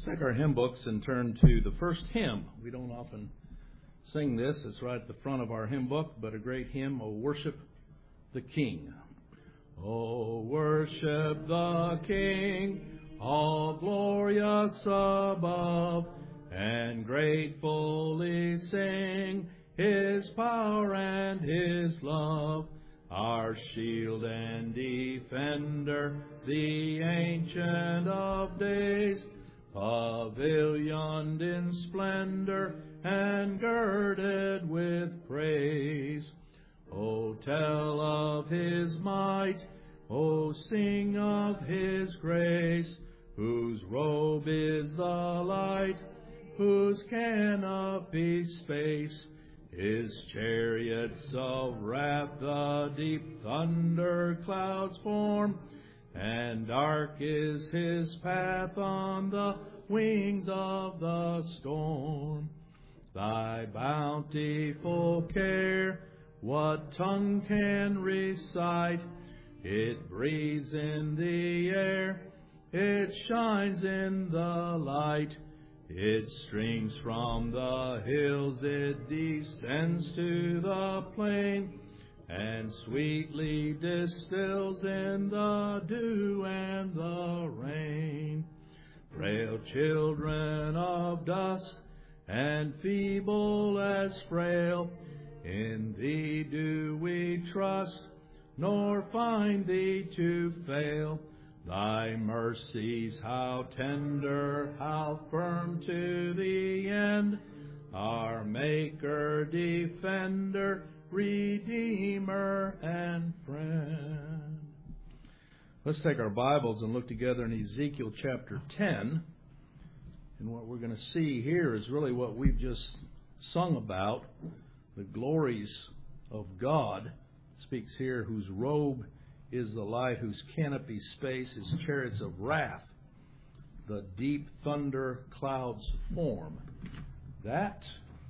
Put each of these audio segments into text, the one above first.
Let's take our hymn books and turn to the first hymn. We don't often sing this. It's right at the front of our hymn book, but a great hymn, O Worship the King. O worship the King, all glorious above, and gratefully sing His power and His love. Our shield and defender, the Ancient of Days, pavilioned in splendor and girded with praise. O tell of His might, O sing of His grace, whose robe is the light, whose canopy space. His chariots of wrath the deep thunder clouds form, and dark is His path on the wings of the storm. Thy bountiful care, what tongue can recite? It breathes in the air, it shines in the light. It streams from the hills, it descends to the plain, and sweetly distills in the dew and the rain. Frail children of dust, and feeble as frail, in Thee do we trust, nor find Thee to fail. Thy mercies, how tender, how firm to the end, our Maker, Defender, Redeemer, and Friend. Let's take our Bibles and look together in Ezekiel chapter 10. And what we're going to see here is really what we've just sung about, the glories of God. It speaks here, whose robe is the light, whose canopy space is chariots of wrath, the deep thunder clouds form. That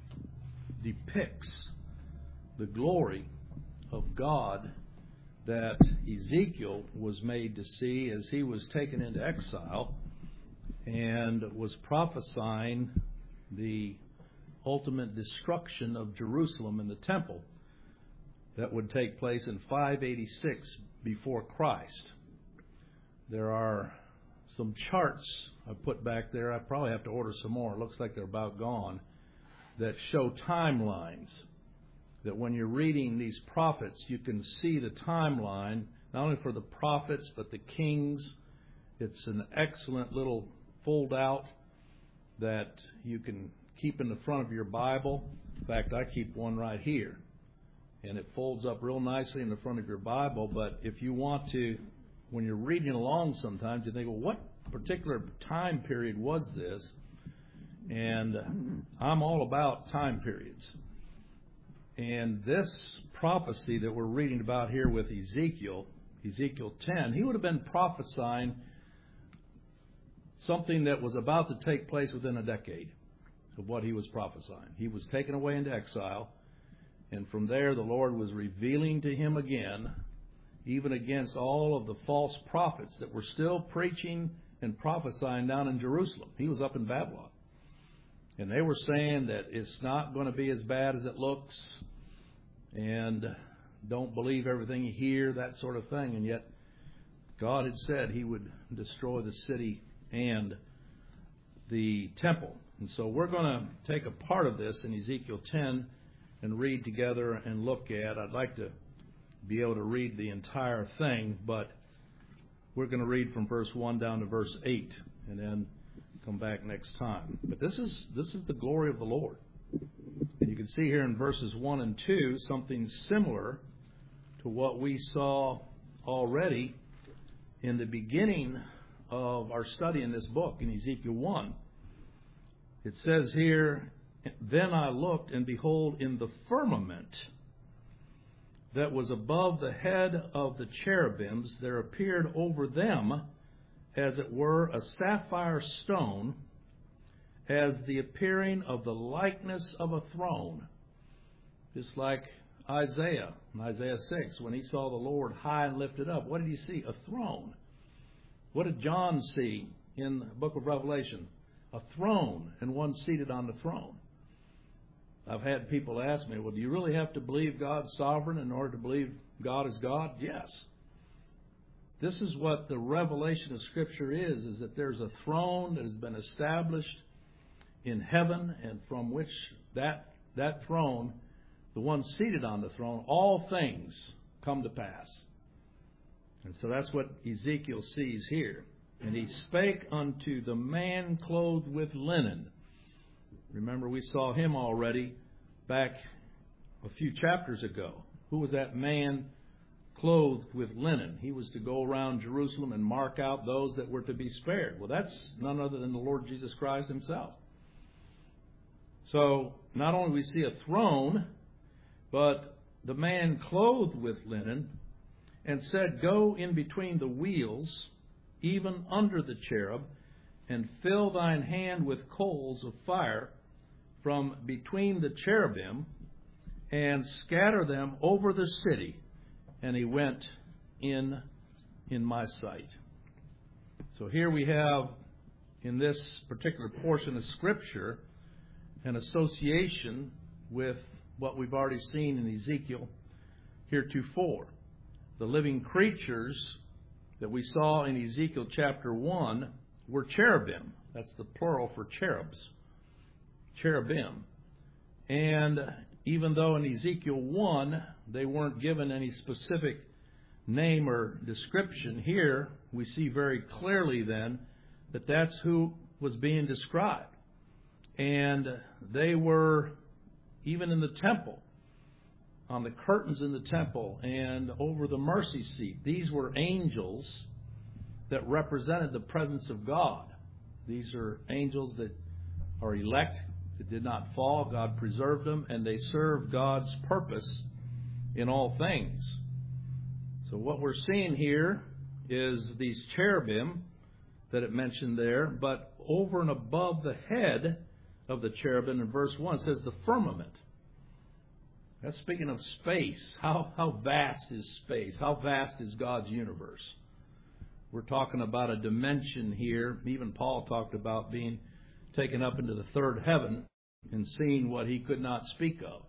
depicts the glory of God that Ezekiel was made to see as he was taken into exile and was prophesying the ultimate destruction of Jerusalem and the temple that would take place in 586 before Christ. There are some charts I put back there. I probably have to order some more. It looks like they're about gone. That show timelines. That when you're reading these prophets, you can see the timeline, not only for the prophets, but the kings. It's an excellent little fold out that you can keep in the front of your Bible. In fact, I keep one right here. And it folds up real nicely in the front of your Bible. But if you want to, when you're reading along sometimes, you think, well, what particular time period was this? And I'm all about time periods. And this prophecy that we're reading about here with Ezekiel, Ezekiel 10, he would have been prophesying something that was about to take place within a decade of what he was prophesying. He was taken away into exile. And from there, the Lord was revealing to him again, even against all of the false prophets that were still preaching and prophesying down in Jerusalem. He was up in Babylon. And they were saying that it's not going to be as bad as it looks, and don't believe everything you hear, that sort of thing. And yet, God had said He would destroy the city and the temple. And so we're going to take a part of this in Ezekiel 10 and read together and look at. I'd like to be able to read the entire thing, but we're going to read from verse 1 down to verse 8 and then come back next time. But this is the glory of the Lord. And you can see here in verses 1 and 2 something similar to what we saw already in the beginning of our study in this book in Ezekiel 1. It says here, "Then I looked, and behold, in the firmament that was above the head of the cherubims, there appeared over them, as it were, a sapphire stone, as the appearing of the likeness of a throne." Just like Isaiah, in Isaiah 6, when he saw the Lord high and lifted up, what did he see? A throne. What did John see in the book of Revelation? a throne and one seated on the throne. I've had people ask me, well, do you really have to believe God's sovereign in order to believe God is God? Yes. This is what the revelation of Scripture is that there's a throne that has been established in heaven, and from which that throne, the one seated on the throne, all things come to pass. And so that's what Ezekiel sees here. And he spake unto the man clothed with linen. Remember, we saw him already back a few chapters ago. Who was that man clothed with linen? He was to go around Jerusalem and mark out those that were to be spared. Well, that's none other than the Lord Jesus Christ himself. So, not only we see a throne, but the man clothed with linen, and said, Go in between the wheels, even under the cherub, and fill thine hand with coals of fire from between the cherubim, and scatter them over the city. And he went in my sight. So here we have, in this particular portion of Scripture, an association with what we've already seen in Ezekiel heretofore. The living creatures that we saw in Ezekiel chapter 1 were cherubim. That's the plural for cherubs. Cherubim. And even though in Ezekiel 1 they weren't given any specific name or description, here we see very clearly then that that's who was being described. And they were even in the temple, on the curtains in the temple and over the mercy seat. These were angels that represented the presence of God. These are angels that are elect, that did not fall. God preserved them, and they serve God's purpose in all things. So what we're seeing here is these cherubim that it mentioned there, but over and above the head of the cherubim in verse 1 says the firmament. That's speaking of space. How vast is space? How vast is God's universe? We're talking about a dimension here. Even Paul talked about being taken up into the third heaven and seeing what he could not speak of.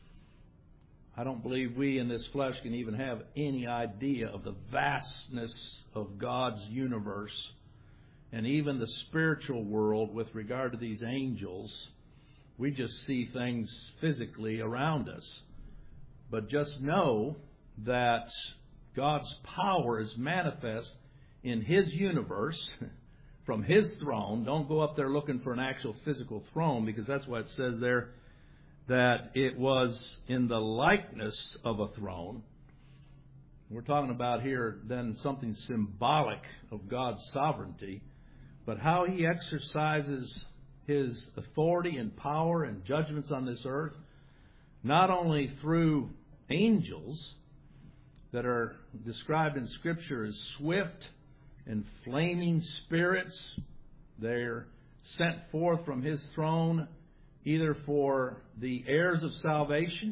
I don't believe we in this flesh can even have any idea of the vastness of God's universe and even the spiritual world with regard to these angels. We just see things physically around us. But just know that God's power is manifest in His universe from His throne. Don't go up there looking for an actual physical throne, because that's what it says there, that it was in the likeness of a throne. We're talking about here then something symbolic of God's sovereignty, but how He exercises His authority and power and judgments on this earth, not only through angels that are described in Scripture as swift and flaming spirits. They're sent forth from His throne either for the heirs of salvation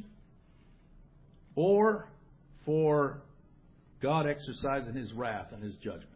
or for God exercising His wrath and His judgment.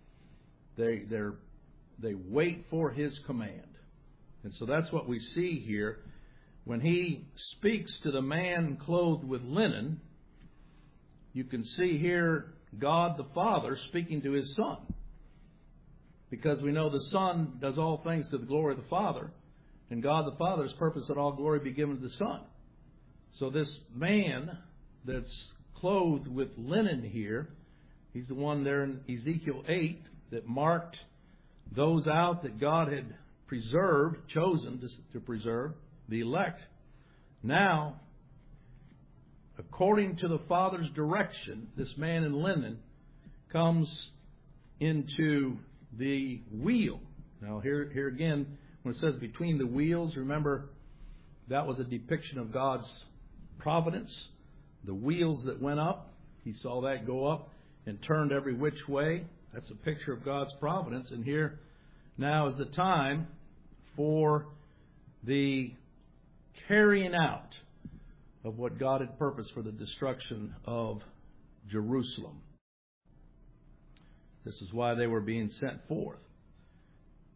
They wait for His command. And so that's what we see here. When He speaks to the man clothed with linen, you can see here God the Father speaking to His Son. Because we know the Son does all things to the glory of the Father, and God the Father's purpose that all glory be given to the Son. So this man that's clothed with linen here, he's the one there in Ezekiel 8 that marked those out that God had preserved, chosen to preserve, the elect. Now, according to the Father's direction, this man in linen comes into the wheel. Now, here again, when it says between the wheels, remember that was a depiction of God's providence. The wheels that went up, He saw that go up and turned every which way. That's a picture of God's providence. And here now is the time for the carrying out of what God had purposed for the destruction of Jerusalem. This is why they were being sent forth.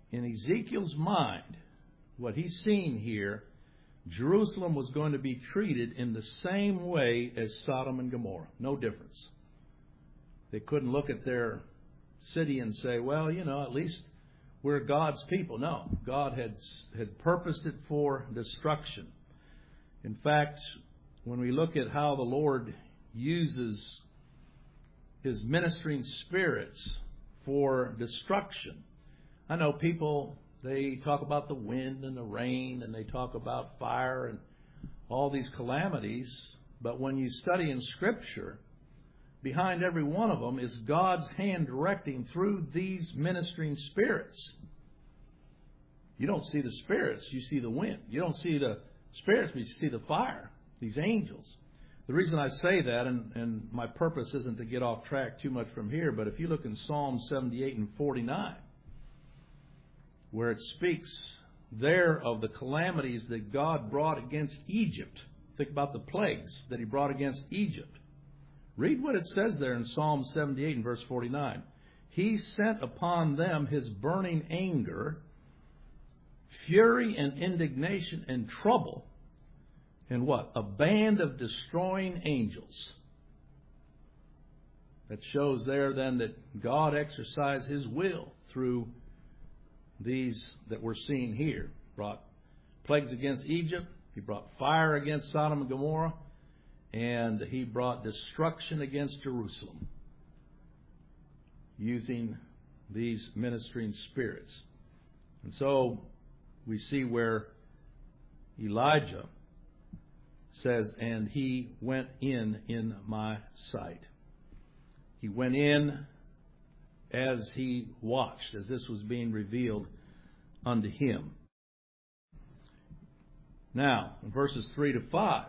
in Ezekiel's mind, what he's seen here, Jerusalem was going to be treated in the same way as Sodom and Gomorrah. No difference. They couldn't look at their city and say, well, at least we're God's people. No, God had purposed it for destruction. In fact, when we look at how the Lord uses His ministering spirits for destruction, I know people, they talk about the wind and the rain, and they talk about fire and all these calamities. But when you study in Scripture, behind every one of them is God's hand directing through these ministering spirits. You don't see the spirits, you see the wind. You don't see the spirits, but you see the fire, these angels. The reason I say that, and my purpose isn't to get off track too much from here, but if you look in Psalm 78 and 49, where it speaks there of the calamities that God brought against Egypt. Think about the plagues that He brought against Egypt. Read what it says there in Psalm 78 and verse 49. He sent upon them His burning anger, fury and indignation and trouble, and what? A band of destroying angels. That shows there then that God exercised His will through these that we're seeing here. Brought plagues against Egypt. He brought fire against Sodom and Gomorrah. And He brought destruction against Jerusalem using these ministering spirits. And so we see where Elijah says, and he went in my sight. He went in as he watched, as this was being revealed unto him. Now, in verses 3 to 5,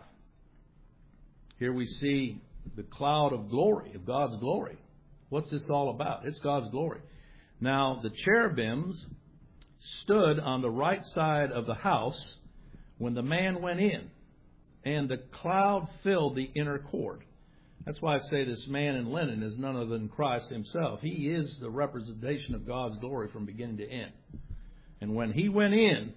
here we see the cloud of glory, of God's glory. What's this all about? It's God's glory. Now, the cherubims stood on the right side of the house when the man went in, and the cloud filled the inner court. That's why I say this man in linen is none other than Christ Himself. He is the representation of God's glory from beginning to end. And when He went in,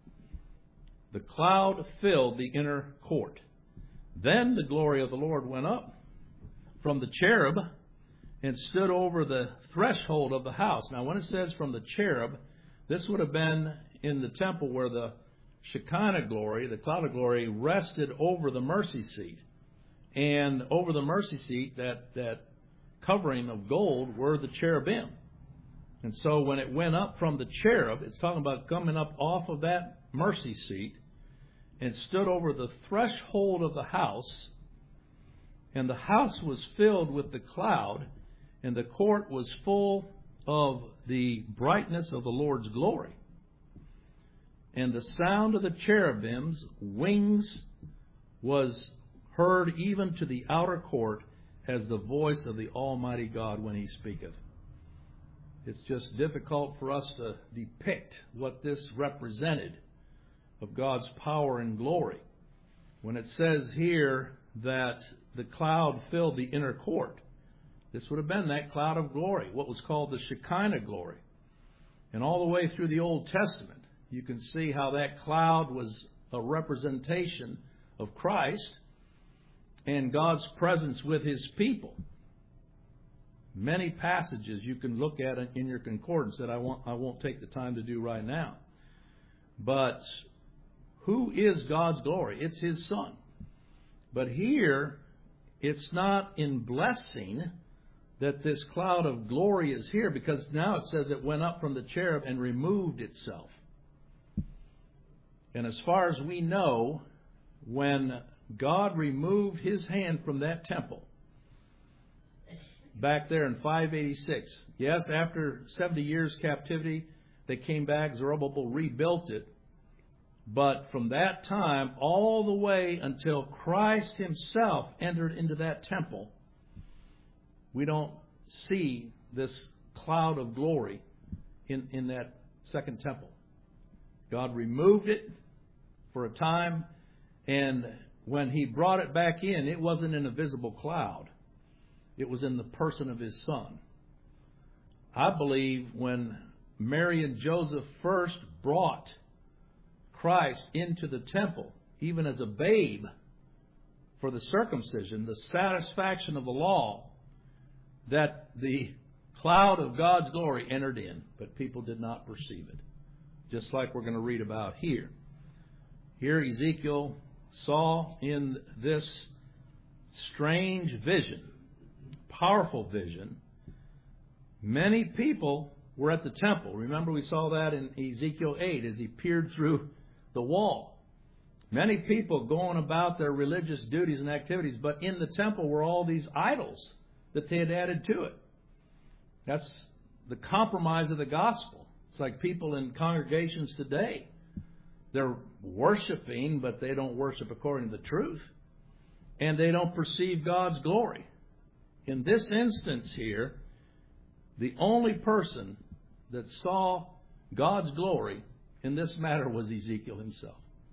the cloud filled the inner court. Then the glory of the Lord went up from the cherub and stood over the threshold of the house. Now, when it says from the cherub, this would have been in the temple where the Shekinah glory, the cloud of glory, rested over the mercy seat. And over the mercy seat, that covering of gold were the cherubim. And so when it went up from the cherub, it's talking about coming up off of that mercy seat and stood over the threshold of the house. And the house was filled with the cloud, and the court was full of the brightness of the Lord's glory. And the sound of the cherubim's wings was heard even to the outer court as the voice of the Almighty God when He speaketh. It's just difficult for us to depict what this represented of God's power and glory. When it says here that the cloud filled the inner court, this would have been that cloud of glory, what was called the Shekinah glory. And all the way through the Old Testament, you can see how that cloud was a representation of Christ and God's presence with His people. Many passages you can look at in your concordance that I won't take the time to do right now. But who is God's glory? It's His Son. But here, it's not in blessing that this cloud of glory is here, because now it says it went up from the cherub and removed itself. And as far as we know, when God removed His hand from that temple back there in 586. Yes, after 70 years captivity, they came back. Zerubbabel rebuilt it. But from that time all the way until Christ Himself entered into that temple, we don't see this cloud of glory in that second temple. God removed it for a time, and when He brought it back in, it wasn't in a visible cloud. It was in the person of His Son. I believe when Mary and Joseph first brought Christ into the temple, even as a babe, for the circumcision, the satisfaction of the law, that the cloud of God's glory entered in, but people did not perceive it. Just like we're going to read about here. Here Ezekiel saw in this strange vision, powerful vision, many people were at the temple. Remember, we saw that in Ezekiel 8 as he peered through the wall. Many people going about their religious duties and activities, but in the temple were all these idols that they had added to it. That's the compromise of the gospel. It's like people in congregations today. They're worshiping, but they don't worship according to the truth. And they don't perceive God's glory. In this instance here, the only person that saw God's glory in this matter was Ezekiel himself.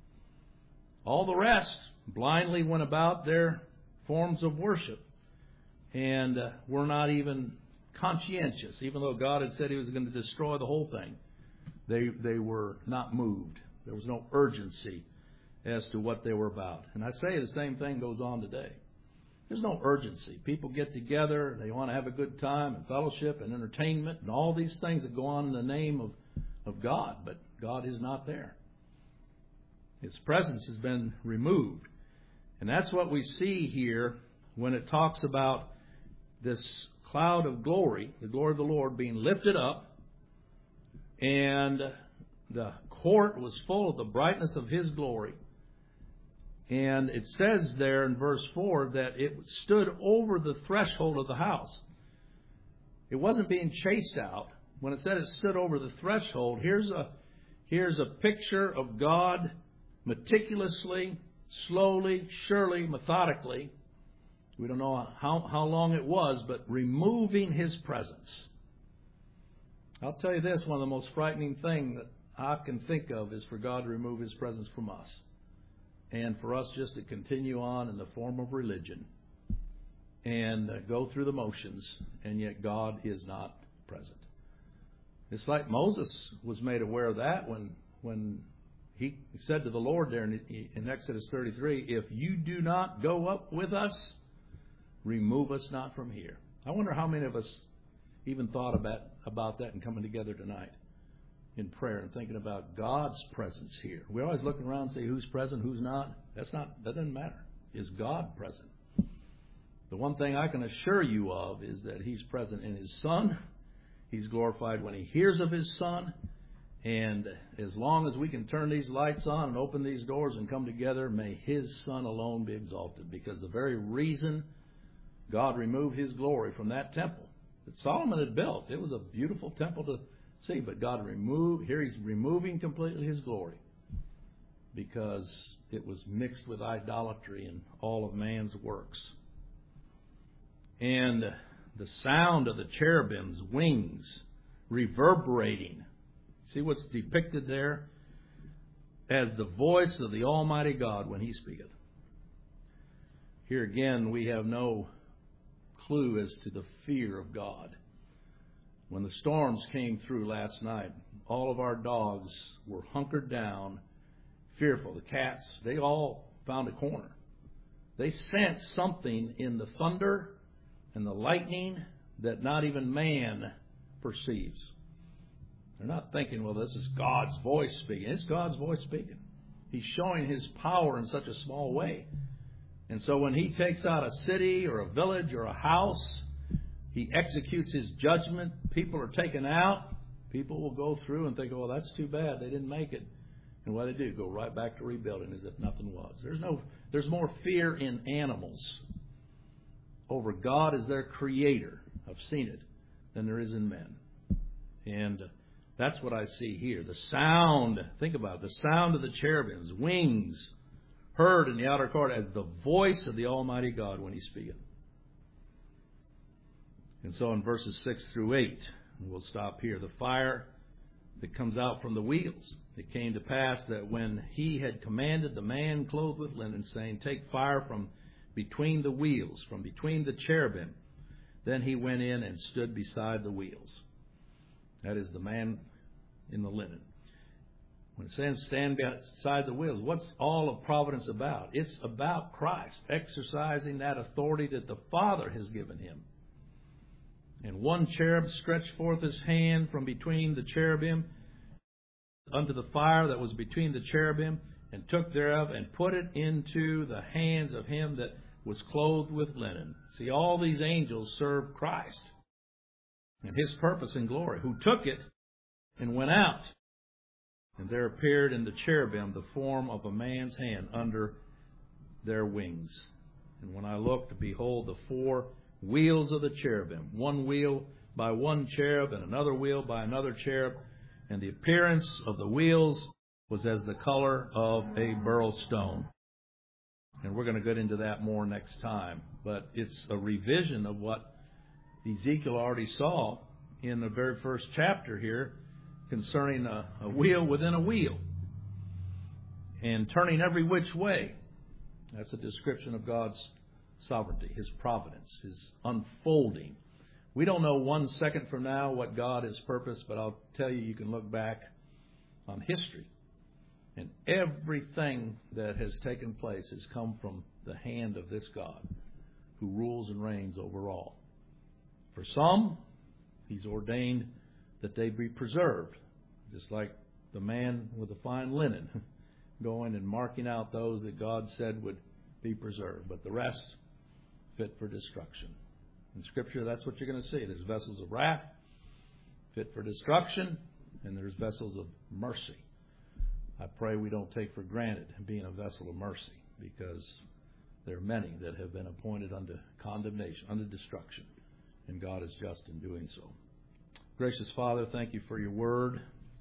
All the rest blindly went about their forms of worship and were not even conscientious. Even though God had said He was going to destroy the whole thing, they were not moved. There was no urgency as to what they were about. And I say the same thing goes on today. There's no urgency. People get together, they want to have a good time and fellowship and entertainment and all these things that go on in the name of God, but God is not there. His presence has been removed. And that's what we see here when it talks about this cloud of glory, the glory of the Lord being lifted up, and the court was full of the brightness of His glory. And it says there in verse 4 that it stood over the threshold of the house. It wasn't being chased out. When it said it stood over the threshold, here's a picture of God meticulously, slowly, surely, methodically. We don't know how long it was, but removing His presence. I'll tell you this, one of the most frightening things that I can think of is for God to remove His presence from us. And for us just to continue on in the form of religion and go through the motions, and yet God is not present. It's like Moses was made aware of that when he said to the Lord there in Exodus 33, "If you do not go up with us, remove us not from here." I wonder how many of us even thought about that and coming together tonight in prayer and thinking about God's presence here. We always look around and say who's present, who's not. That doesn't matter. Is God present? The one thing I can assure you of is that He's present in His Son. He's glorified when He hears of His Son. And as long as we can turn these lights on and open these doors and come together, may His Son alone be exalted. Because the very reason God removed His glory from that temple that Solomon had built, it was a beautiful temple to see, but God He's removing completely His glory because it was mixed with idolatry and all of man's works. And the sound of the cherubim's wings reverberating. See what's depicted there? As the voice of the Almighty God when He speaketh. Here again, we have no clue as to the fear of God. When the storms came through last night, all of our dogs were hunkered down, fearful. The cats, they all found a corner. They sensed something in the thunder and the lightning that not even man perceives. They're not thinking, well, this is God's voice speaking. It's God's voice speaking. He's showing His power in such a small way. And so when He takes out a city or a village or a house, He executes His judgment. People are taken out. People will go through and think, oh, that's too bad. They didn't make it. And what do? Go right back to rebuilding as if nothing was. There's more fear in animals over God as their creator. I've seen it. Than there is in men. And that's what I see here. The sound, think about it, the sound of the cherubim's wings heard in the outer court as the voice of the Almighty God when He speaketh. And so in verses 6 through 8, and we'll stop here, the fire that comes out from the wheels. It came to pass that when He had commanded the man clothed with linen, saying, "Take fire from between the wheels, from between the cherubim," then He went in and stood beside the wheels. That is, the man in the linen. When it says stand beside the wheels, what's all of providence about? It's about Christ exercising that authority that the Father has given him. And one cherub stretched forth his hand from between the cherubim unto the fire that was between the cherubim, and took thereof and put it into the hands of him that was clothed with linen. See, all these angels serve Christ and his purpose and glory, who took it and went out. And there appeared in the cherubim the form of a man's hand under their wings. And when I looked, behold, the four wheels of the cherubim, one wheel by one cherub, and another wheel by another cherub. And the appearance of the wheels was as the color of a beryl stone. And we're going to get into that more next time. But it's a revision of what Ezekiel already saw in the very first chapter here, concerning a wheel within a wheel, and turning every which way. That's a description of God's sovereignty, his providence, his unfolding. We don't know 1 second from now what God has purposed, but I'll tell you, you can look back on history, and everything that has taken place has come from the hand of this God who rules and reigns over all. For some, he's ordained that they be preserved, just like the man with the fine linen going and marking out those that God said would be preserved, but the rest fit for destruction. In Scripture, that's what you're going to see. There's vessels of wrath, fit for destruction, and there's vessels of mercy. I pray we don't take for granted being a vessel of mercy, because there are many that have been appointed unto condemnation, unto destruction, and God is just in doing so. Gracious Father, thank you for your word.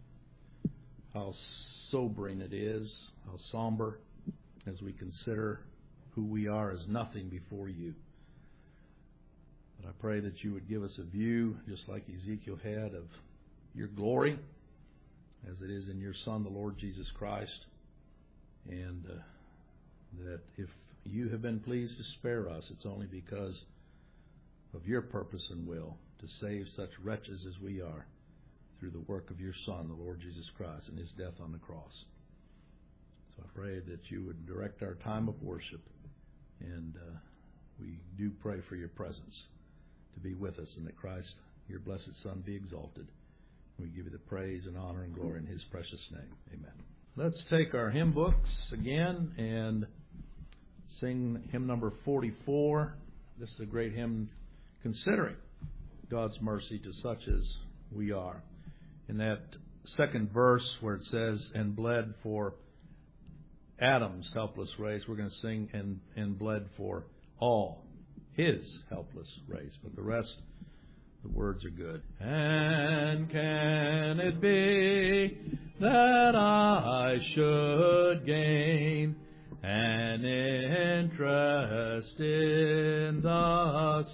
How sobering it is, how somber, as we consider who we are as nothing before you. But I pray that you would give us a view, just like Ezekiel had, of your glory, as it is in your Son, the Lord Jesus Christ. And that if you have been pleased to spare us, it's only because of your purpose and will to save such wretches as we are through the work of your Son, the Lord Jesus Christ, and his death on the cross. So I pray that you would direct our time of worship, and we do pray for your presence to be with us, and that Christ, your blessed Son, be exalted. We give you the praise and honor and glory in his precious name. Amen. Let's take our hymn books again and sing hymn number 44. This is a great hymn considering God's mercy to such as we are. In that second verse where it says, and bled for Adam's helpless race, we're going to sing and bled for all his helpless race. But the rest, the words are good. And can it be that I should gain an interest in the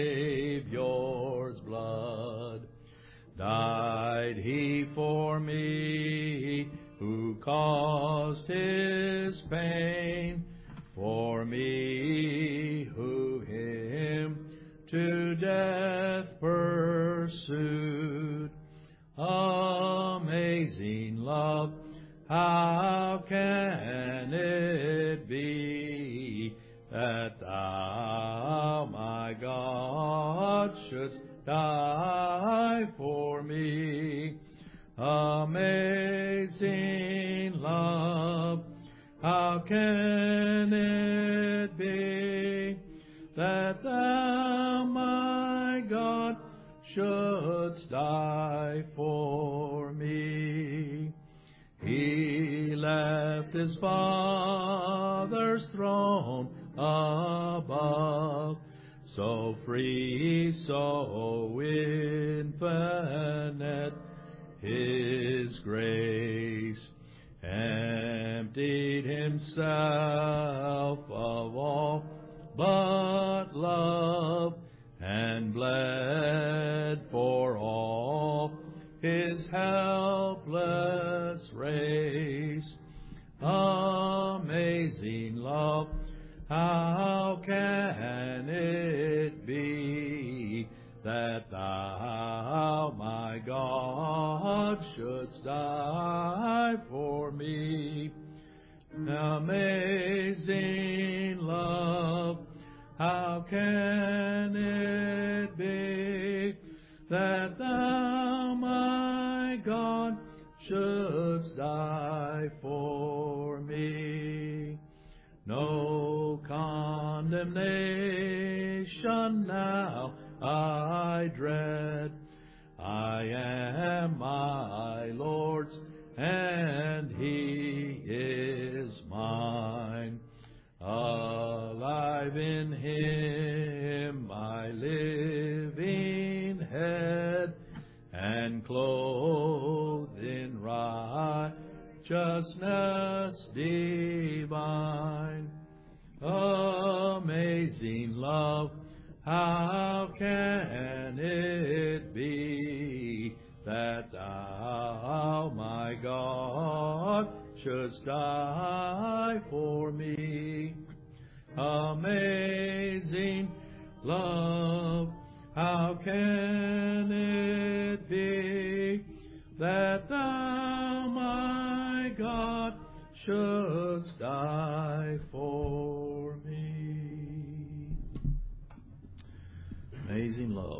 Savior's blood? Died he for me, who caused his pain, for me who him to death pursued. Amazing love, how can it be that thou, my God, shouldst die for me? Amazing love, how can it be that thou, my God, shouldst die for me? He left his Father's throne above, so free, so infinite his grace, emptied himself of all but love, and bled for all his helpless race. Amazing love, how can it be that thou, my God, shouldst die for me. Amazing love, how can it be that thou, my God, shouldst die for me? No condemnation now I dread. I am my Lord's, and He is mine. Alive in Him, my living head, and clothed in righteousness divine. Amazing love, how can it be that thou, my God, shouldst die for me? Amazing love, how can it be that thou, my God, shouldst die for me? Amazing love.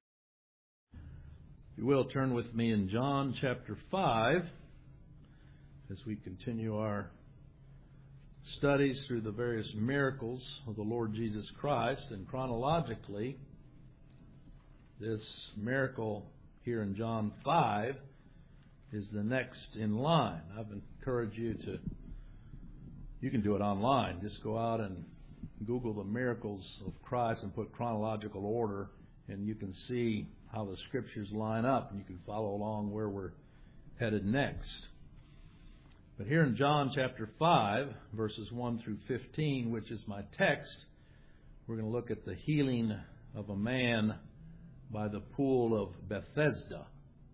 If you will, turn with me in John chapter 5 as we continue our studies through the various miracles of the Lord Jesus Christ. And chronologically, this miracle here in John 5 is the next in line. I've encouraged you you can do it online. Just go out and Google the miracles of Christ and put chronological order, and you can see how the Scriptures line up, and you can follow along where we're headed next. But here in John chapter 5, verses 1 through 15, which is my text, we're going to look at the healing of a man by the pool of Bethesda.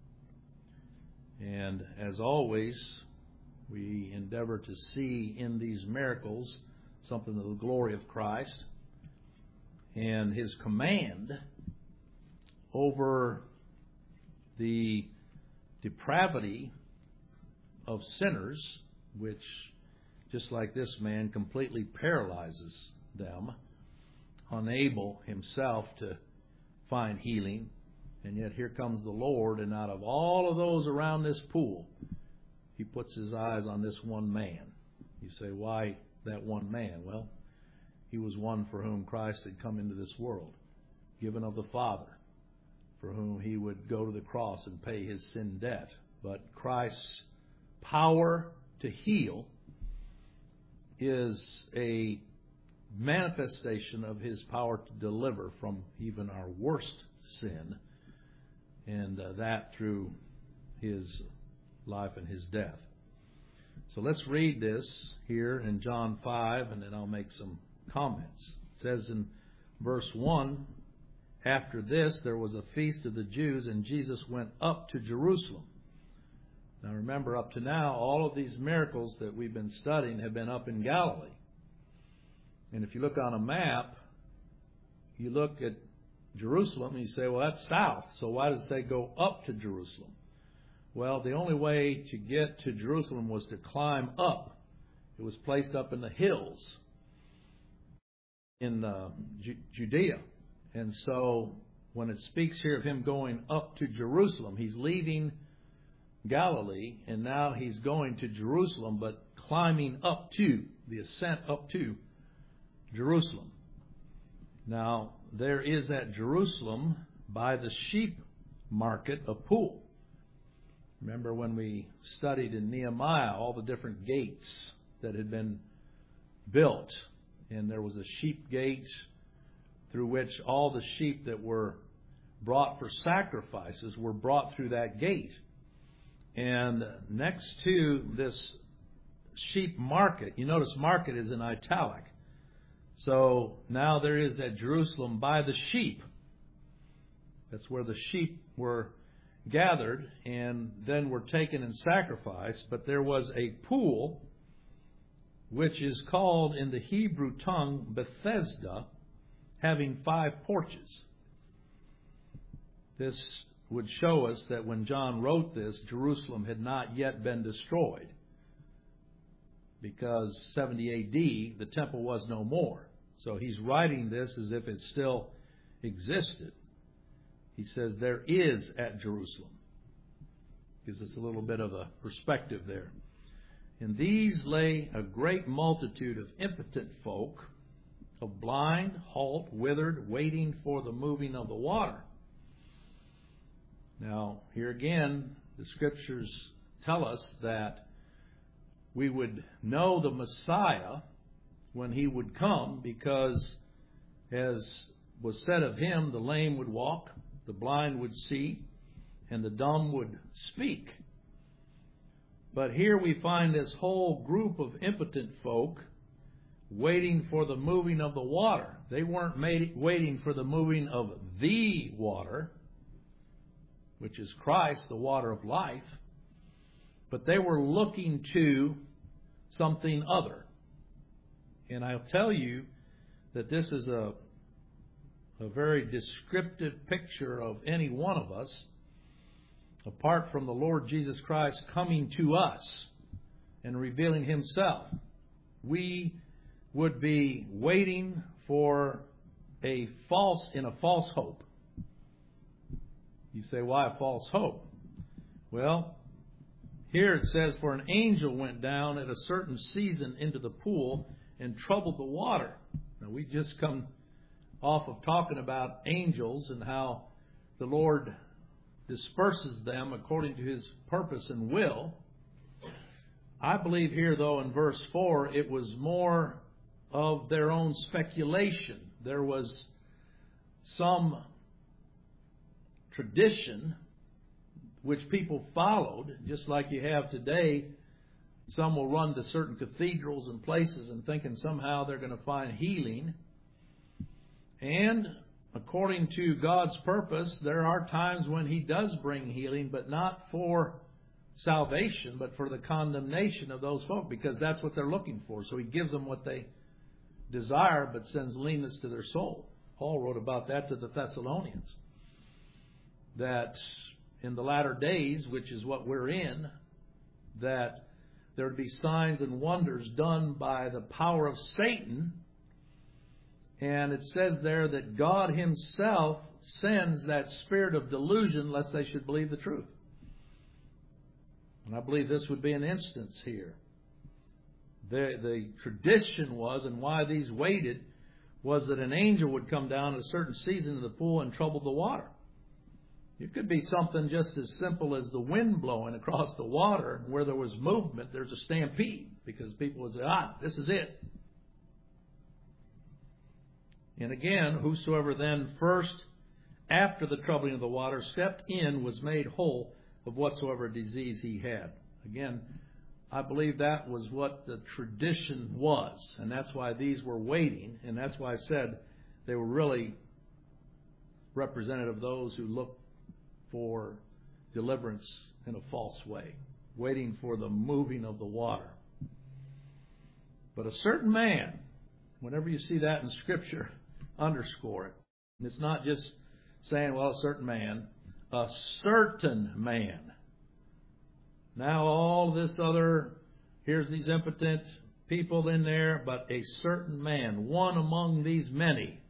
And as always, we endeavor to see in these miracles something of the glory of Christ and His command over the depravity of sinners, which, just like this man, completely paralyzes them, unable himself to find healing. And yet here comes the Lord, and out of all of those around this pool, He puts His eyes on this one man. You say, why that one man? Well, he was one for whom Christ had come into this world, given of the Father, for whom He would go to the cross and pay His sin debt. But Christ's power to heal is a manifestation of His power to deliver from even our worst sin, and that through His life and His death. So let's read this here in John 5, and then I'll make some comments. It says in verse 1, after this there was a feast of the Jews, and Jesus went up to Jerusalem. Now remember, up to now, all of these miracles that we've been studying have been up in Galilee. And if you look on a map, you look at Jerusalem and you say, well, that's south, so why does it say go up to Jerusalem? Well, the only way to get to Jerusalem was to climb up. It was placed up in the hills in Judea. And so when it speaks here of Him going up to Jerusalem, He's leaving Galilee, and now He's going to Jerusalem, but climbing up to, the ascent up to Jerusalem. Now, there is at Jerusalem, by the sheep market, a pool. Remember when we studied in Nehemiah all the different gates that had been built, and there was a sheep gate through which all the sheep that were brought for sacrifices were brought through that gate. And next to this sheep market, you notice market is in italic. So now there is at Jerusalem by the sheep. That's where the sheep were gathered and then were taken and sacrificed. But there was a pool, which is called in the Hebrew tongue Bethesda, having 5 porches. This would show us that when John wrote this, Jerusalem had not yet been destroyed, because 70 A.D., the temple was no more. So he's writing this as if it still existed. He says, there is at Jerusalem. Gives us a little bit of a perspective there. In these lay a great multitude of impotent folk, of blind, halt, withered, waiting for the moving of the water. Now, here again, the Scriptures tell us that we would know the Messiah when He would come, because, as was said of Him, the lame would walk, the blind would see, and the dumb would speak. But here we find this whole group of impotent folk waiting for the moving of the water. They weren't waiting for the moving of the water, which is Christ, the water of life, but they were looking to something other. And I'll tell you that this is a very descriptive picture of any one of us, apart from the Lord Jesus Christ coming to us and revealing Himself. We would be waiting for a false hope. You say, why a false hope? Well, here it says, for an angel went down at a certain season into the pool and troubled the water. Now, we just come off of talking about angels and how the Lord disperses them according to His purpose and will. I believe here, though, in verse 4, it was more of their own speculation. There was some tradition which people followed, just like you have today. Some will run to certain cathedrals and places and thinking somehow they're going to find healing. And according to God's purpose, there are times when He does bring healing, but not for salvation, but for the condemnation of those folk, because that's what they're looking for. So He gives them what they desire, but sends leanness to their soul. Paul wrote about that to the Thessalonians, that in the latter days, which is what we're in, that there would be signs and wonders done by the power of Satan. And it says there that God Himself sends that spirit of delusion lest they should believe the truth. And I believe this would be an instance here. The tradition was, and why these waited, was that an angel would come down at a certain season of the pool and trouble the water. It could be something just as simple as the wind blowing across the water. Where there was movement, there's a stampede, because people would say, this is it. And again, whosoever then first, after the troubling of the water, stepped in, was made whole of whatsoever disease he had. Again, I believe that was what the tradition was. And that's why these were waiting. And that's why I said they were really representative of those who looked for deliverance in a false way, waiting for the moving of the water. But a certain man, whenever you see that in Scripture, underscore it. And it's not just saying, well, a certain man. A certain man. Now all this other, here's these impotent people in there, but a certain man, one among these many,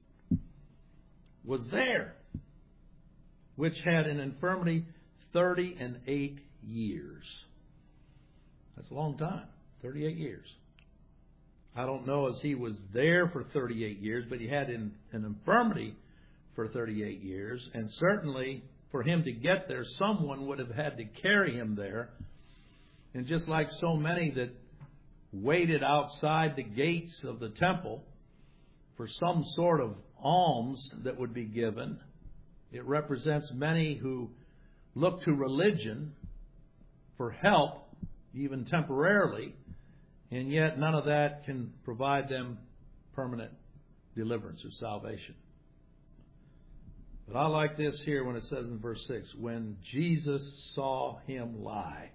was there, which had an infirmity 38 years. That's a long time, 38 years. I don't know as he was there for 38 years, but he had an infirmity for 38 years. And certainly for him to get there, someone would have had to carry him there. And just like so many that waited outside the gates of the temple for some sort of alms that would be given, it represents many who look to religion for help, even temporarily, and yet none of that can provide them permanent deliverance or salvation. But I like this here when it says in verse 6, when Jesus saw him lie.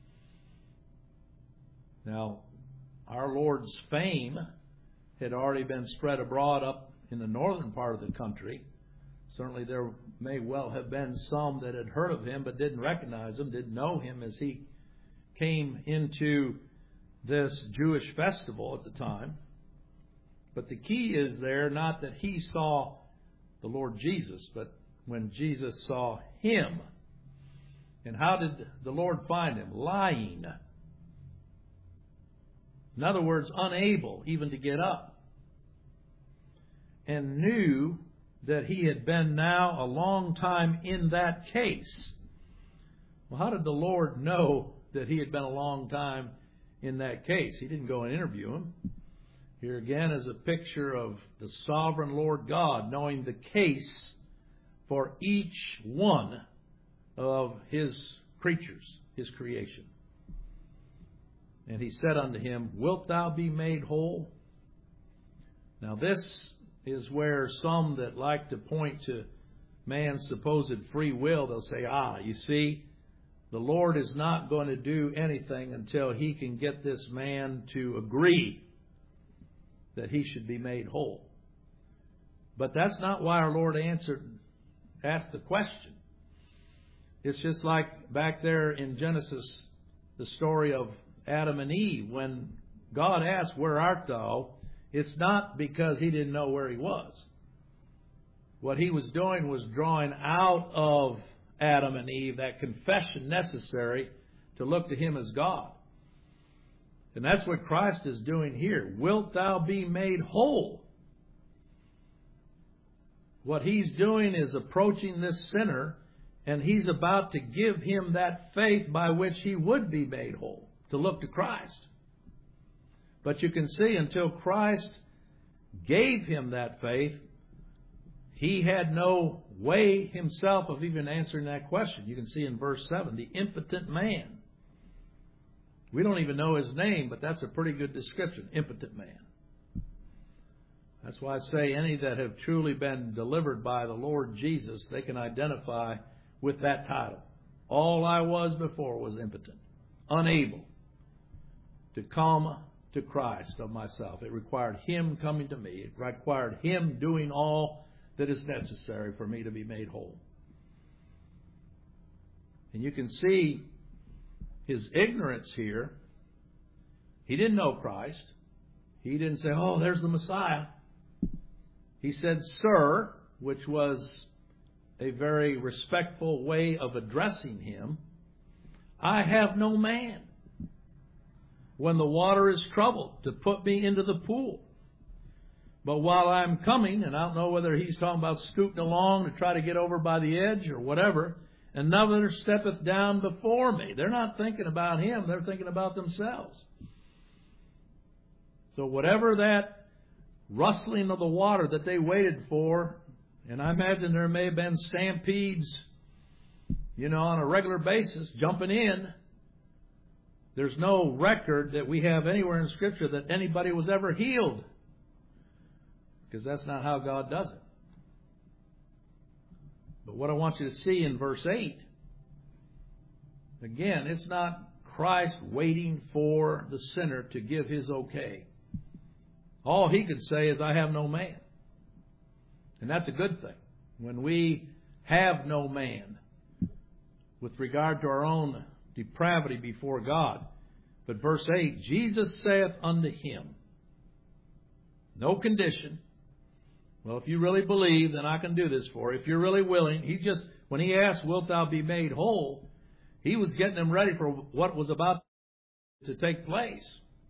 Now, our Lord's fame had already been spread abroad up in the northern part of the country, Certainly there may well have been some that had heard of him but didn't recognize him, didn't know him as he came into this Jewish festival at the time. But the key is there not that he saw the Lord Jesus, but when Jesus saw him. And how did the Lord find him? Lying. In other words, unable even to get up. And knew that he had been now a long time in that case. Well, how did the Lord know that he had been a long time in that case? He didn't go and interview him. Here again is a picture of the sovereign Lord God knowing the case for each one of his creatures, his creation. And he said unto him, Wilt thou be made whole? Now this is where some that like to point to man's supposed free will, they'll say, you see, the Lord is not going to do anything until he can get this man to agree that he should be made whole. But that's not why our Lord asked the question. It's just like back there in Genesis, the story of Adam and Eve. When God asked, Where art thou? It's not because he didn't know where he was. What he was doing was drawing out of Adam and Eve that confession necessary to look to him as God. And that's what Christ is doing here. Wilt thou be made whole? What he's doing is approaching this sinner, and he's about to give him that faith by which he would be made whole, to look to Christ. But you can see, until Christ gave him that faith, he had no way himself of even answering that question. You can see in verse 7, the impotent man. We don't even know his name, but that's a pretty good description, impotent man. That's why I say any that have truly been delivered by the Lord Jesus, they can identify with that title. All I was before was impotent, unable to come to Christ of myself. It required him coming to me. It required him doing all that is necessary for me to be made whole. And you can see his ignorance here. He didn't know Christ. He didn't say, there's the Messiah. He said, Sir, which was a very respectful way of addressing him. I have no man when the water is troubled to put me into the pool. But while I'm coming, and I don't know whether he's talking about scooting along to try to get over by the edge or whatever, another steppeth down before me. They're not thinking about him. They're thinking about themselves. So whatever that rustling of the water that they waited for, and I imagine there may have been stampedes, on a regular basis, jumping in. There's no record that we have anywhere in Scripture that anybody was ever healed. Because that's not how God does it. But what I want you to see in verse 8, again, it's not Christ waiting for the sinner to give his okay. All he could say is, I have no man. And that's a good thing. When we have no man with regard to our own depravity before God. But verse 8, Jesus saith unto him, no condition. Well, if you really believe, then I can do this for you. If you're really willing, when he asked, wilt thou be made whole, he was getting them ready for what was about to take place.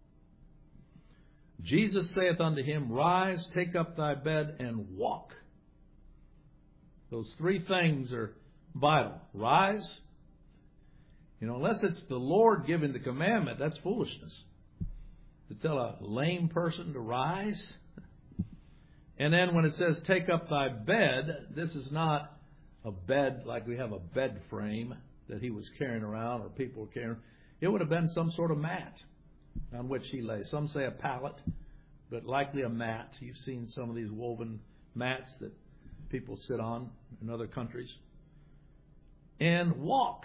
Jesus saith unto him, Rise, take up thy bed, and walk. Those three things are vital. Rise. Unless it's the Lord giving the commandment, that's foolishness. To tell a lame person to rise. And then when it says, take up thy bed, this is not a bed like we have a bed frame that he was carrying around or people were carrying. It would have been some sort of mat on which he lay. Some say a pallet, but likely a mat. You've seen some of these woven mats that people sit on in other countries. And walk.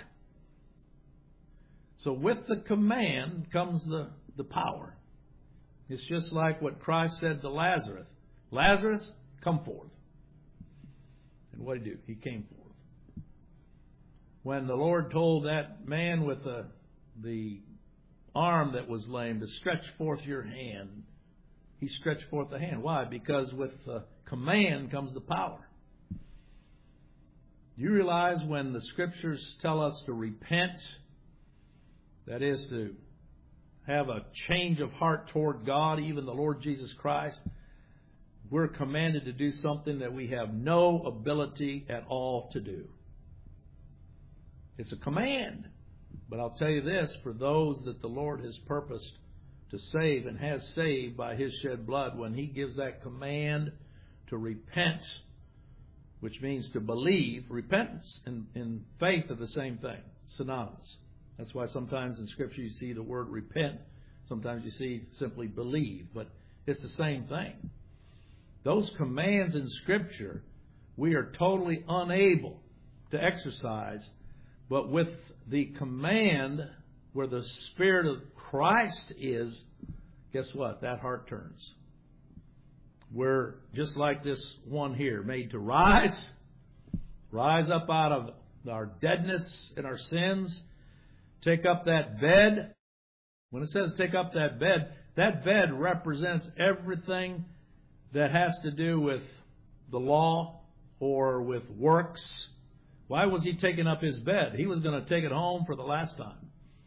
So with the command comes the power. It's just like what Christ said to Lazarus. Lazarus, come forth. And what did he do? He came forth. When the Lord told that man with the arm that was lame to stretch forth your hand, he stretched forth the hand. Why? Because with the command comes the power. Do you realize when the Scriptures tell us to repent, that is to have a change of heart toward God, even the Lord Jesus Christ, we're commanded to do something that we have no ability at all to do. It's a command. But I'll tell you this, for those that the Lord has purposed to save and has saved by His shed blood, when He gives that command to repent, which means to believe, repentance and faith are the same thing, synonymous. That's why sometimes in Scripture you see the word repent. Sometimes you see simply believe. But it's the same thing. Those commands in Scripture we are totally unable to exercise. But with the command where the Spirit of Christ is, guess what? That heart turns. We're just like this one here, made to rise up out of our deadness and our sins, take up that bed. When it says take up that bed represents everything that has to do with the law or with works. Why was he taking up his bed? He was going to take it home for the last time.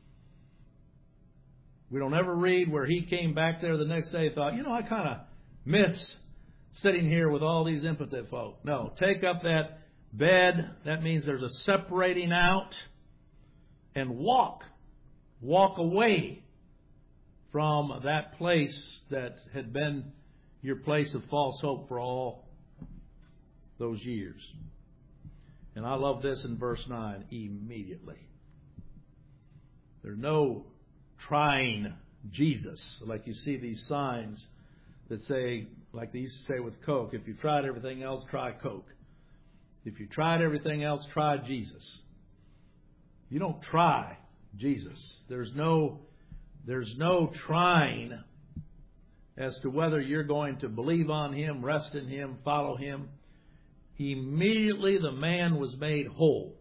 We don't ever read where he came back there the next day and thought, I kind of miss sitting here with all these impotent folk. No, take up that bed. That means there's a separating out and walk. Walk away from that place that had been your place of false hope for all those years. And I love this in verse 9, immediately. There's no trying Jesus, like you see these signs that say, like they used to say with Coke, if you tried everything else, try Coke. If you tried everything else, try Jesus. You don't try Jesus. There's no trying as to whether you're going to believe on Him, rest in Him, follow Him. Immediately the man was made whole.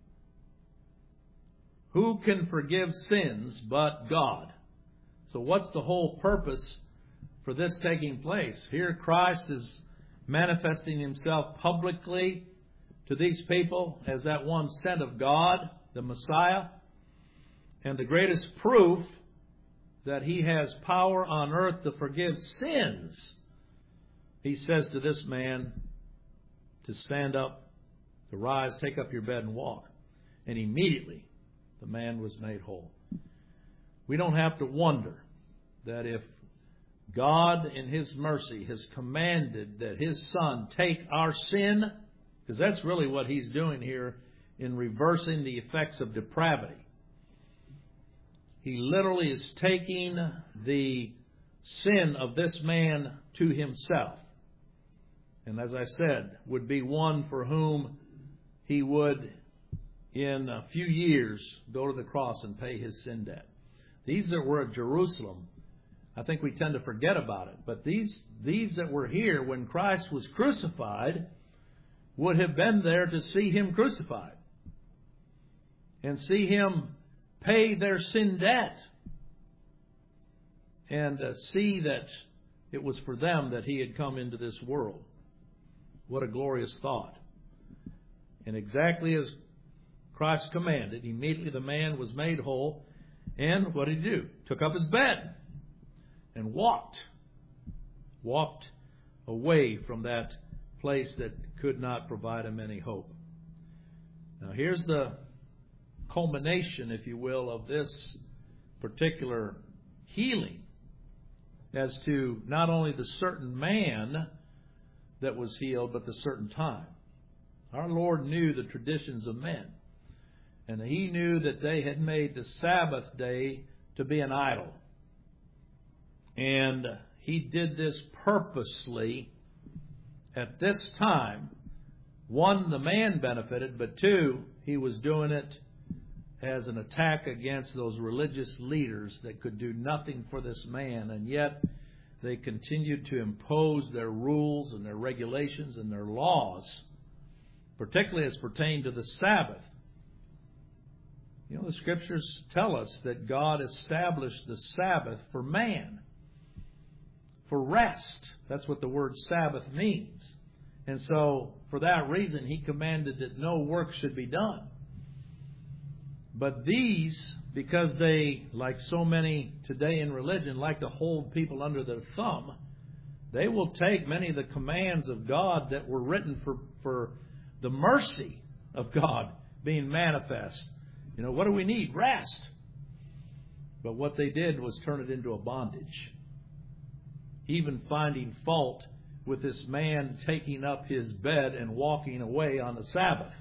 Who can forgive sins but God? So what's the whole purpose for this taking place? Here Christ is manifesting Himself publicly to these people as that one sent of God, the Messiah. And the greatest proof that He has power on earth to forgive sins, He says to this man to stand up, to rise, take up your bed and walk. And immediately the man was made whole. We don't have to wonder that if God in His mercy has commanded that His Son take our sin, because that's really what He's doing here in reversing the effects of depravity. He literally is taking the sin of this man to Himself. And as I said, would be one for whom He would, in a few years, go to the cross and pay His sin debt. These that were at Jerusalem, I think we tend to forget about it. But these that were here when Christ was crucified would have been there to see Him crucified and see Him pay their sin debt and see that it was for them that He had come into this world. What a glorious thought. And exactly as Christ commanded, immediately the man was made whole. And what did he do? Took up his bed and walked away from that place that could not provide him any hope. Now here's the culmination, if you will, of this particular healing as to not only the certain man that was healed, but the certain time. Our Lord knew the traditions of men. And He knew that they had made the Sabbath day to be an idol. And He did this purposely at this time. One, the man benefited, but two, He was doing it as an attack against those religious leaders that could do nothing for this man. And yet they continued to impose their rules and their regulations and their laws particularly as pertained to the Sabbath. You know, the Scriptures tell us that God established the Sabbath for man, for rest. That's what the word Sabbath means. And so, for that reason, He commanded that no work should be done. But these, because they, like so many today in religion, like to hold people under their thumb, they will take many of the commands of God that were written for the mercy of God being manifest. You know, what do we need? Rest. But what they did was turn it into a bondage. Even finding fault with this man taking up his bed and walking away on the Sabbath.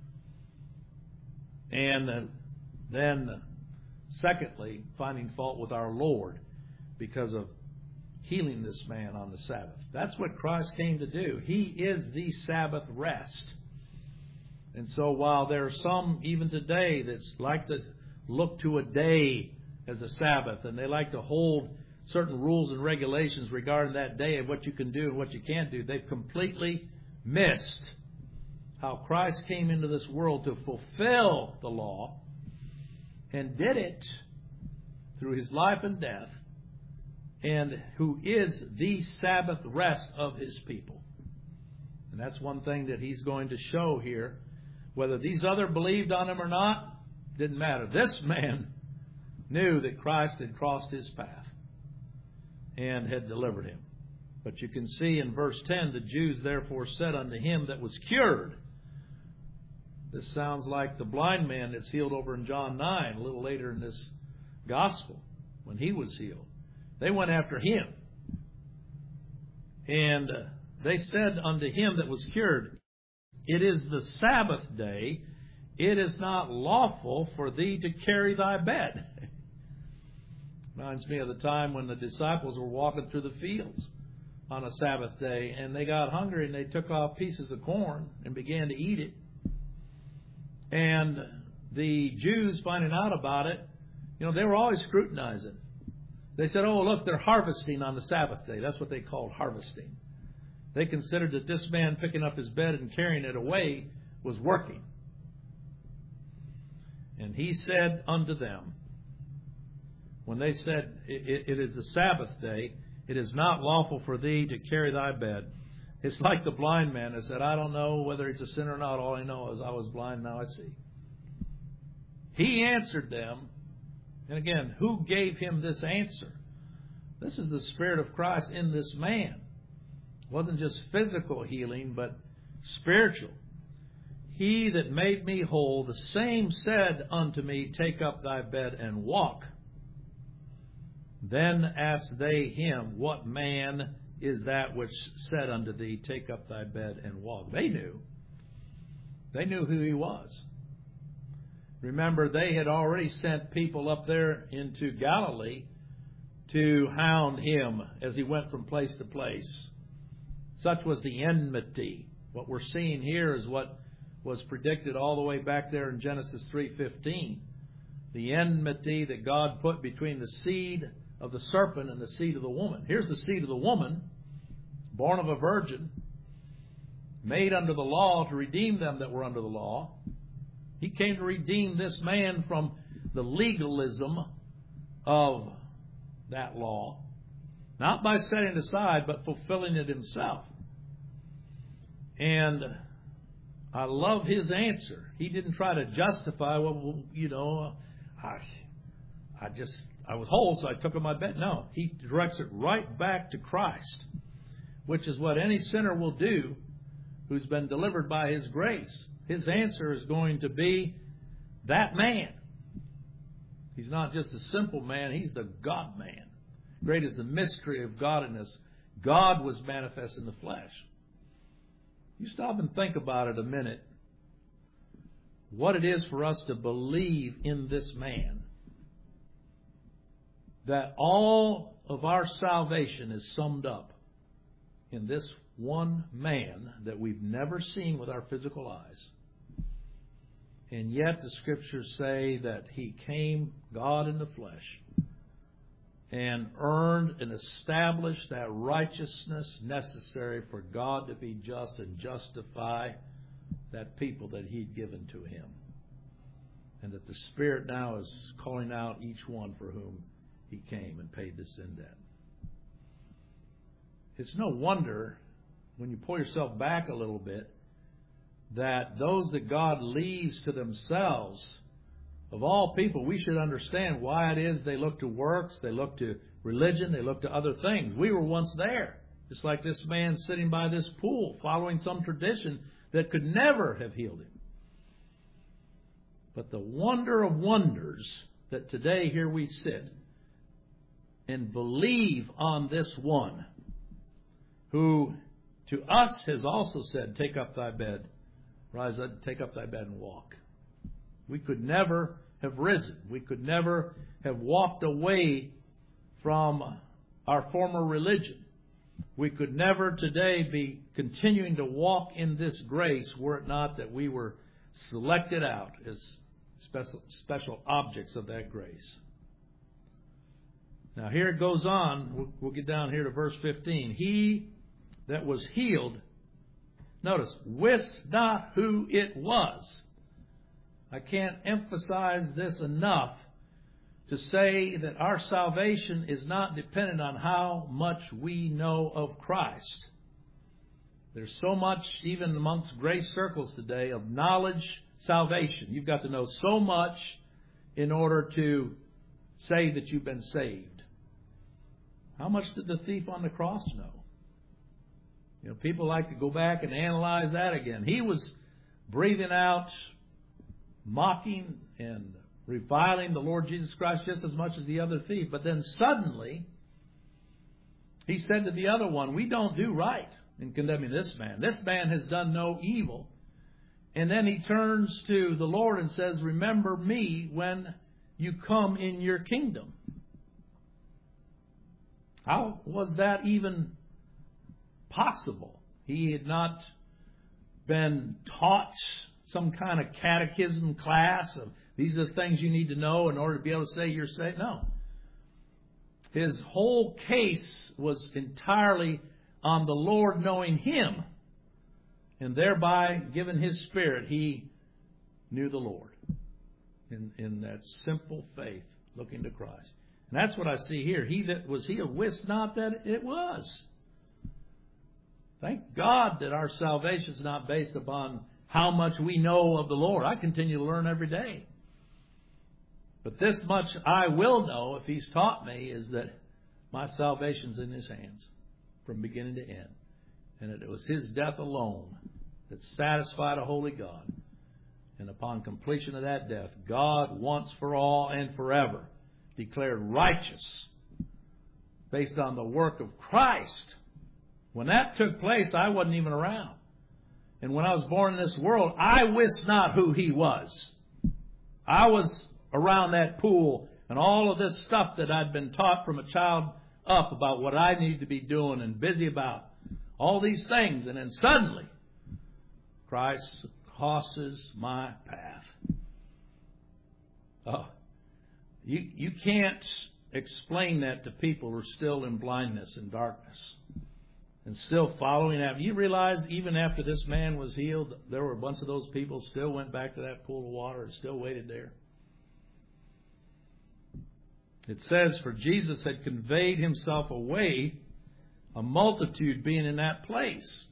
And then, secondly, finding fault with our Lord because of healing this man on the Sabbath. That's what Christ came to do. He is the Sabbath rest. And so while there are some, even today, that like to look to a day as a Sabbath, and they like to hold certain rules and regulations regarding that day of what you can do and what you can't do, they've completely missed how Christ came into this world to fulfill the law, and did it through His life and death, and who is the Sabbath rest of His people. And that's one thing that He's going to show here. Whether these other believed on Him or not, didn't matter. This man knew that Christ had crossed his path and had delivered him. But you can see in verse 10, the Jews therefore said unto him that was cured. This sounds like the blind man that's healed over in John 9, a little later in this gospel, when he was healed. They went after him. And they said unto him that was cured, It is the Sabbath day. It is not lawful for thee to carry thy bed. Reminds me of the time when the disciples were walking through the fields on a Sabbath day, and they got hungry and they took off pieces of corn and began to eat it. And the Jews, finding out about it, you know, they were always scrutinizing. They said, oh, look, they're harvesting on the Sabbath day. That's what they called harvesting. They considered that this man picking up his bed and carrying it away was working. And he said unto them, when they said, it is the Sabbath day, it is not lawful for thee to carry thy bed. It's like the blind man that said, I don't know whether he's a sinner or not. All I know is I was blind, now I see. He answered them. And again, who gave him this answer? This is the Spirit of Christ in this man. It wasn't just physical healing, but spiritual. He that made me whole, the same said unto me, Take up thy bed and walk. Then asked they him, What man is that which said unto thee, Take up thy bed and walk? They knew. They knew who he was. Remember, they had already sent people up there into Galilee to hound him as he went from place to place. Such was the enmity. What we're seeing here is what was predicted all the way back there in Genesis 3:15. The enmity that God put between the seed of the serpent and the seed of the woman. Here's the seed of the woman, born of a virgin, made under the law to redeem them that were under the law. He came to redeem this man from the legalism of that law. Not by setting it aside, but fulfilling it himself. And I love his answer. He didn't try to justify, well, you know, I was whole, so I took up my bed. No, he directs it right back to Christ, which is what any sinner will do who's been delivered by His grace. His answer is going to be that man. He's not just a simple man, he's the God man. Great is the mystery of godliness. God was manifest in the flesh. You stop and think about it a minute. What it is for us to believe in this man. That all of our salvation is summed up in this one man that we've never seen with our physical eyes. And yet the Scriptures say that He came, God in the flesh, and earned and established that righteousness necessary for God to be just and justify that people that He'd given to Him. And that the Spirit now is calling out each one for whom He came and paid the sin debt. It's no wonder, when you pull yourself back a little bit, that those that God leaves to themselves, of all people, we should understand why it is they look to works, they look to religion, they look to other things. We were once there, just like this man sitting by this pool, following some tradition that could never have healed him. But the wonder of wonders that today here we sit and believe on this one who to us has also said, take up thy bed, rise up, take up thy bed and walk. We could never have risen. We could never have walked away from our former religion. We could never today be continuing to walk in this grace were it not that we were selected out as special objects of that grace. Now here it goes on. We'll get down here to verse 15. He that was healed, notice, wist not who it was. I can't emphasize this enough to say that our salvation is not dependent on how much we know of Christ. There's so much, even amongst grace circles today, of knowledge salvation. You've got to know so much in order to say that you've been saved. How much did the thief on the cross know? You know, people like to go back and analyze that again. He was breathing out, mocking and reviling the Lord Jesus Christ just as much as the other thief. But then suddenly, he said to the other one, we don't do right in condemning this man. This man has done no evil. And then he turns to the Lord and says, remember me when you come in your kingdom. How was that even possible? He had not been taught some kind of catechism class of these are the things you need to know in order to be able to say you're saved. No. His whole case was entirely on the Lord knowing him. And thereby, given His Spirit, he knew the Lord. In that simple faith, looking to Christ. And that's what I see here. He that was healed wist not that it was. Thank God that our salvation is not based upon how much we know of the Lord. I continue to learn every day. But this much I will know, if He's taught me, is that my salvation's in His hands from beginning to end. And it was His death alone that satisfied a holy God. And upon completion of that death, God once for all and forever declared righteous based on the work of Christ. When that took place, I wasn't even around. And when I was born in this world, I wist not who He was. I was around that pool and all of this stuff that I'd been taught from a child up about what I need to be doing and busy about. All these things. And then suddenly, Christ crosses my path. Oh, you can't explain that to people who are still in blindness and darkness and still following after. You realize even after this man was healed, there were a bunch of those people still went back to that pool of water and still waited there. It says, for Jesus had conveyed Himself away, a multitude being in that place.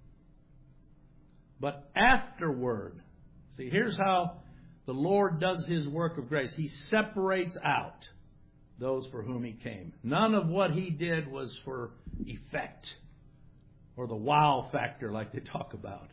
But afterward, see, here's how the Lord does His work of grace. He separates out those for whom He came. None of what He did was for effect or the wow factor like they talk about.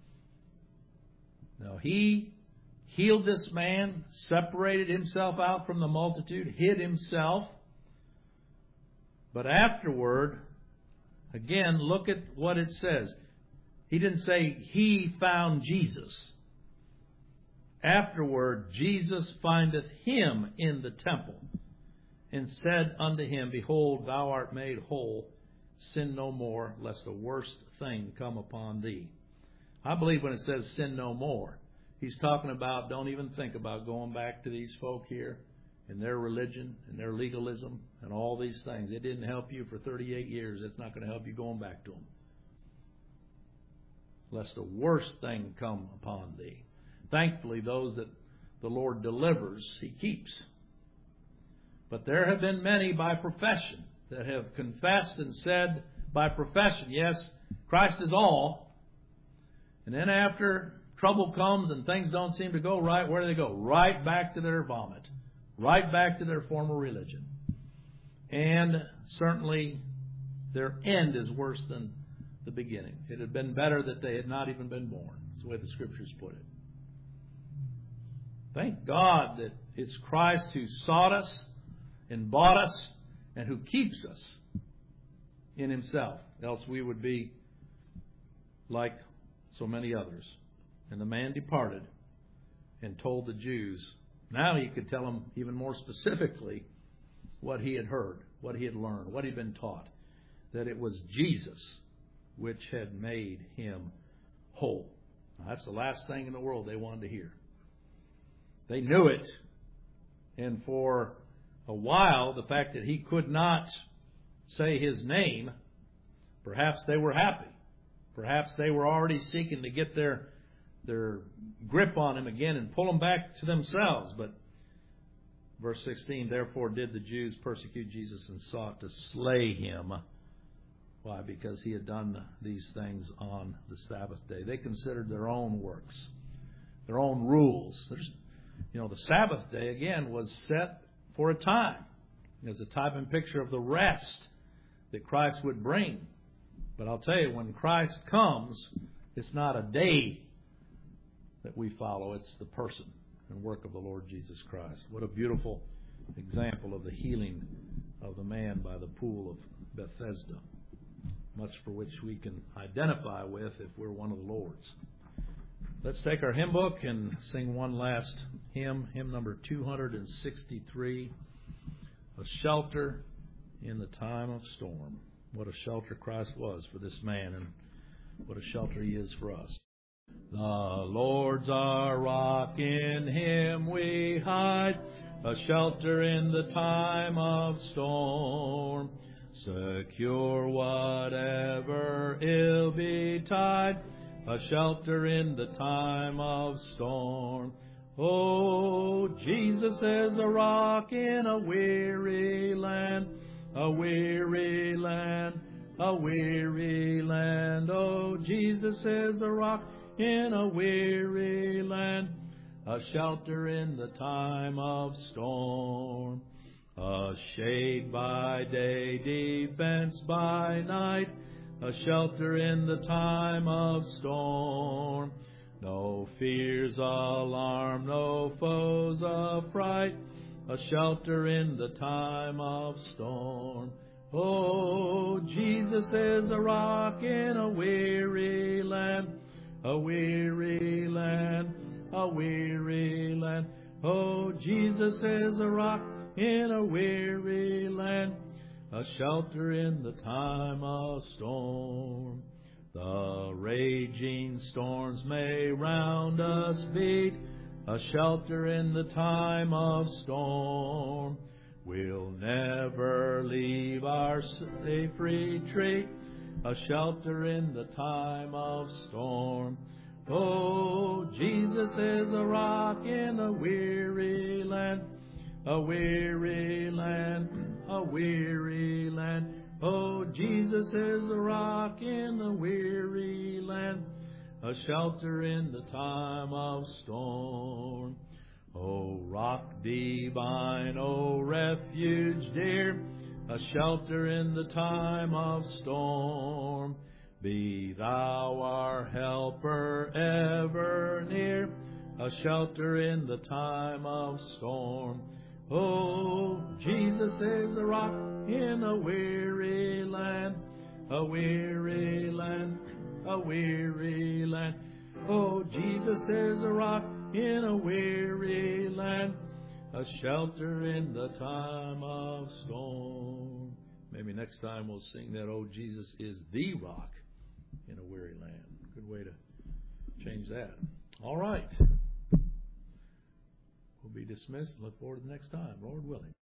No, He healed this man, separated Himself out from the multitude, hid Himself. But afterward, again, look at what it says. He didn't say He found Jesus. Afterward, Jesus findeth him in the temple and said unto him, behold, thou art made whole. Sin no more, lest a worse thing come upon thee. I believe when it says sin no more, He's talking about don't even think about going back to these folk here and their religion and their legalism and all these things. It didn't help you for 38 years. It's not going to help you going back to them. lest the worst thing come upon thee. Thankfully, those that the Lord delivers, He keeps. But there have been many by profession that have confessed and said by profession, yes, Christ is all. And then after trouble comes and things don't seem to go right, where do they go? Right back to their vomit. Right back to their former religion. And certainly their end is worse than the beginning. It had been better that they had not even been born. That's the way the Scriptures put it. Thank God that it's Christ who sought us and bought us and who keeps us in Himself. Else we would be like so many others. And the man departed and told the Jews. Now he could tell them even more specifically what he had heard, what he had learned, what he'd been taught. That it was Jesus which had made him whole. Now, that's the last thing in the world they wanted to hear. They knew it. And for a while, the fact that he could not say his name, perhaps they were happy. Perhaps they were already seeking to get their grip on him again and pull him back to themselves. But verse 16, therefore did the Jews persecute Jesus and sought to slay him. Why? Because he had done these things on the Sabbath day. They considered their own works, their own rules. The Sabbath day, again, was set for a time. As a type and picture of the rest that Christ would bring. But I'll tell you, when Christ comes, it's not a day that we follow. It's the person and work of the Lord Jesus Christ. What a beautiful example of the healing of the man by the pool of Bethesda. Much for which we can identify with if we're one of the Lord's. Let's take our hymn book and sing one last hymn. Hymn number 263. A shelter in the time of storm. What a shelter Christ was for this man, and what a shelter He is for us. The Lord's our rock, in Him we hide, a shelter in the time of storm. Secure whatever ill betide, a shelter in the time of storm. Oh, Jesus is a rock in a weary land, a weary land, a weary land. Oh, Jesus is a rock in a weary land, a shelter in the time of storm. A shade by day, defense by night, a shelter in the time of storm. No fears alarm, no foes affright, a shelter in the time of storm. Oh, Jesus is a rock in a weary land, a weary land, a weary land. Oh, Jesus is a rock in a weary land, a shelter in the time of storm. The raging storms may round us beat, a shelter in the time of storm. We'll never leave our safe retreat, a shelter in the time of storm. Oh, Jesus is a rock in a weary land, a weary land, a weary land. Oh, Jesus is a rock in a weary land, a shelter in the time of storm. O rock divine, O refuge dear, a shelter in the time of storm. Be Thou our helper ever near, a shelter in the time of storm. Oh, Jesus is a rock in a weary land, a weary land, a weary land. Oh, Jesus is a rock in a weary land, a shelter in the time of storm. Maybe next time we'll sing that, oh, Jesus is the rock in a weary land. Good way to change that. All right. We'll be dismissed. Look forward to the next time, Lord willing.